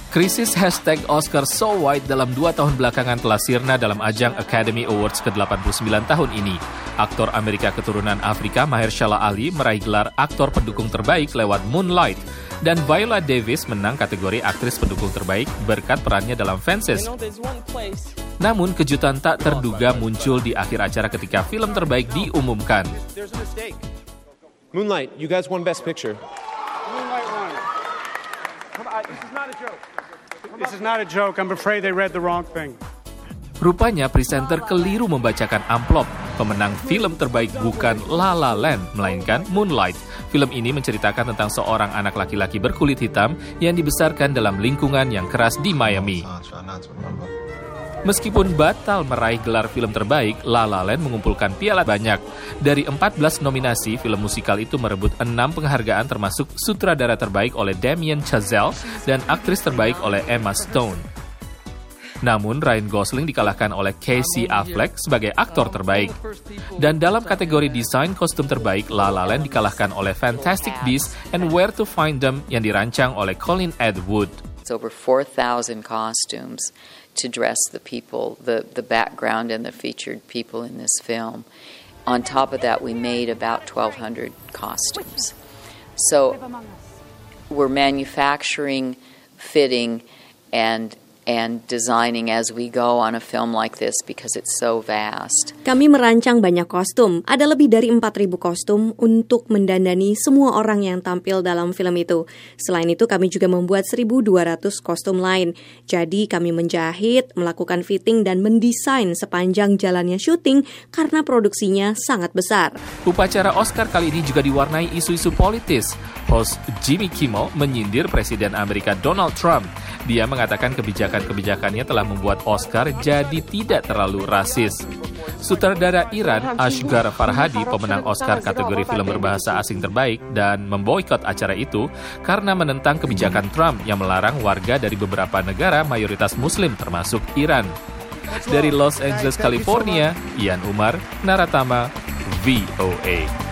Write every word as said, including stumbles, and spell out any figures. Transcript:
Krisis hashtag Oscar So White dalam dua tahun belakangan telah sirna dalam ajang Academy Awards ke delapan puluh sembilan tahun ini. Aktor Amerika keturunan Afrika Mahershala Ali meraih gelar aktor pendukung terbaik lewat Moonlight. Dan Viola Davis menang kategori aktris pendukung terbaik berkat perannya dalam Fences. Namun kejutan tak terduga muncul di akhir acara ketika film terbaik diumumkan. Moonlight, you guys won Best Picture. Moonlight won. This is not a joke. This is not a joke. I'm afraid they read the wrong thing. Rupanya presenter keliru membacakan amplop. Pemenang film terbaik bukan La La Land, melainkan Moonlight. Film ini menceritakan tentang seorang anak laki-laki berkulit hitam yang dibesarkan dalam lingkungan yang keras di Miami. Meskipun batal meraih gelar film terbaik, La La Land mengumpulkan piala banyak. Dari empat belas nominasi, film musikal itu merebut enam penghargaan termasuk sutradara terbaik oleh Damien Chazelle dan aktris terbaik oleh Emma Stone. Namun Ryan Gosling dikalahkan oleh Casey Affleck sebagai aktor terbaik. Dan dalam kategori desain kostum terbaik, La La Land dikalahkan oleh Fantastic Beasts and Where to Find Them yang dirancang oleh Colin Atwood. It's over four thousand costumes to dress the people, the, the background and the featured people in this film. On top of that, we made about twelve hundred costumes. So we're manufacturing, fitting, and and designing as we go on a film like this because it's so vast. Kami merancang banyak kostum. Ada lebih dari empat ribu kostum untuk mendandani semua orang yang tampil dalam film itu. Selain itu, kami juga membuat seribu dua ratus kostum lain. Jadi, kami menjahit, melakukan fitting, dan mendesain sepanjang jalannya syuting karena produksinya sangat besar. Upacara Oscar kali ini juga diwarnai isu-isu politis. Host Jimmy Kimmel menyindir Presiden Amerika Donald Trump. Dia mengatakan kebijakan-kebijakannya telah membuat Oscar jadi tidak terlalu rasis. Sutradara Iran Asghar Farhadi, pemenang Oscar kategori film berbahasa asing terbaik, dan memboikot acara itu karena menentang kebijakan Trump yang melarang warga dari beberapa negara mayoritas Muslim termasuk Iran. Dari Los Angeles, California, Ian Umar, Naratama, V O A.